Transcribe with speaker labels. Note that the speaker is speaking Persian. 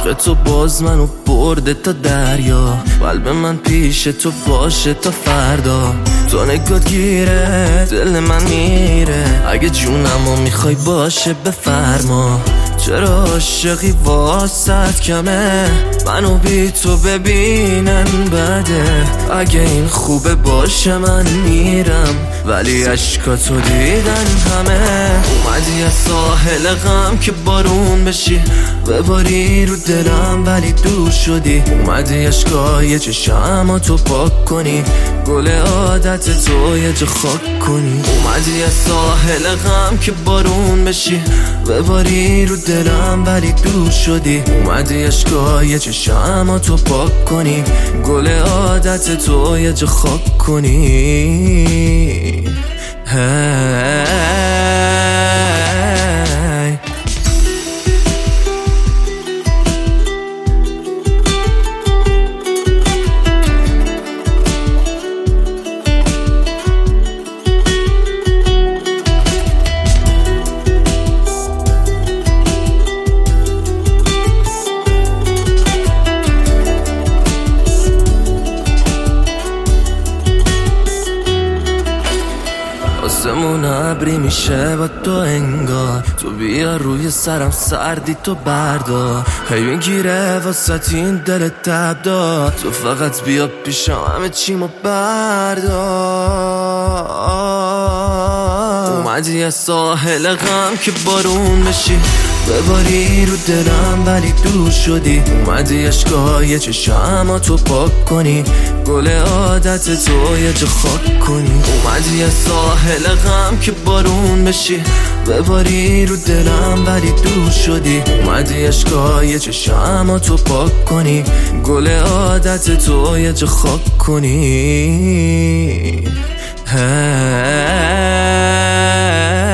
Speaker 1: عشق تو باز منو برده تا دریا، قلب من پیش تو باشه تا فردا. تو نگات گیره دل من میره، اگه جونمو میخوای باشه بفرما. چرا عاشقی واسط کمه، منو بی تو ببینن بده. اگه این خوبه باشه من میرم، ولی عشقاتو دیدن همه. اومدی از ساحل غم که بارون بشی، بباری رو دلم ولی دور شدی. اومدی عشقای چشماتو پاک کنی، گل عادت تو یه جا خاک کنی. اومدی از ساحل غم که بارون بشی، بباری رو دلم ولی دور شدی. اومدی عشقای چشماتو پاک کنی، گل عادت تو یه جا خاک کنی. آسمون ابری میشه با تو انگار، تو بیا روی سرم سردی تو بردار. هی میگیره واسه این دل تب دار، تو فقط بیا پیشم همه چیمو بردار. اومدی از ساحل غم که بارون بشی، بباری رو دلم ولی دور شدی. اومدی عشقای چشماتو پاک کنی، گل عادت تو یه جا خاک کنی. اومدی از ساحل غم که بارون بشی، بباری رو دلم ولی دور شدی. اومدی عشقای چشماتو پاک کنی، گل عادت تو یه جا خاک کنی.